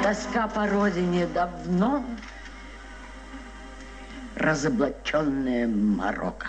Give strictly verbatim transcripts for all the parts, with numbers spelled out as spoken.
Тоска по родине давно разоблаченная Марокко.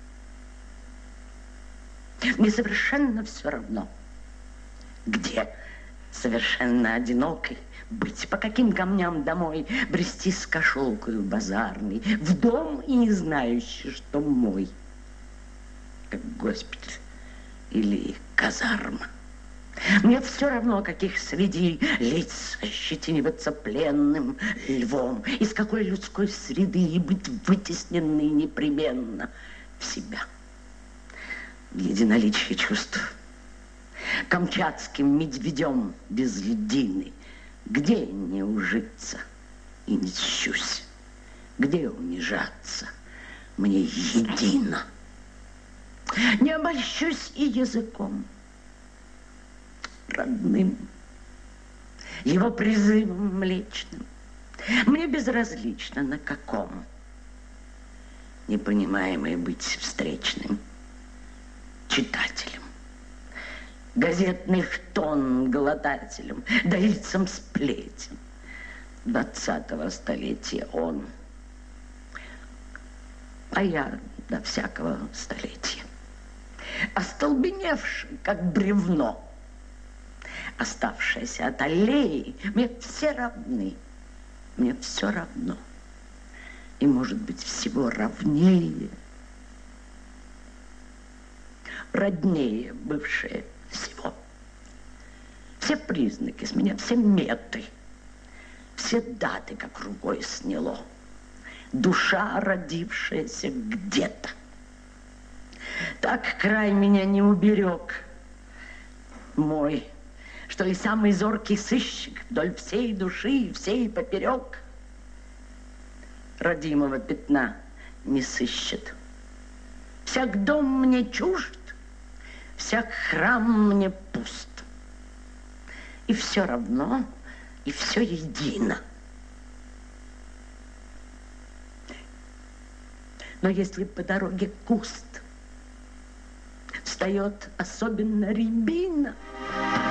Мне совершенно все равно, где совершенно одинокой быть, по каким камням домой брести с кошелкою базарной, в дом и не знающий, что мой, как госпиталь или казарма. Мне все равно, каких среди лиц ощетиниваться пленным львом, из какой людской среды и быть вытесненной непременно в себя. В единоличие чувств, камчатским медведем без льдины, где не ужиться и не тщусь, где унижаться мне едино. Не обольщусь и языком родным, его призывом млечным. Мне безразлично, на каком, непонимаемое быть встречным читателем, газетных тонн глотателем, доильцем сплетен двадцатого столетия он, а я до всякого столетия, остолбеневший, как бревно, оставшаяся от аллеи, мне все равны, мне все равно. И, может быть, всего равнее, роднее бывшее всего. Все признаки с меня, все меты, все даты, как рукой сняло. Душа, родившаяся где-то. Так край меня не уберег мой, что и самый зоркий сыщик вдоль всей души, всей поперек родимого пятна не сыщет. Всяк дом мне чужд, всяк храм мне пуст. И все равно, и все едино. Но если по дороге куст встает особенно рябина,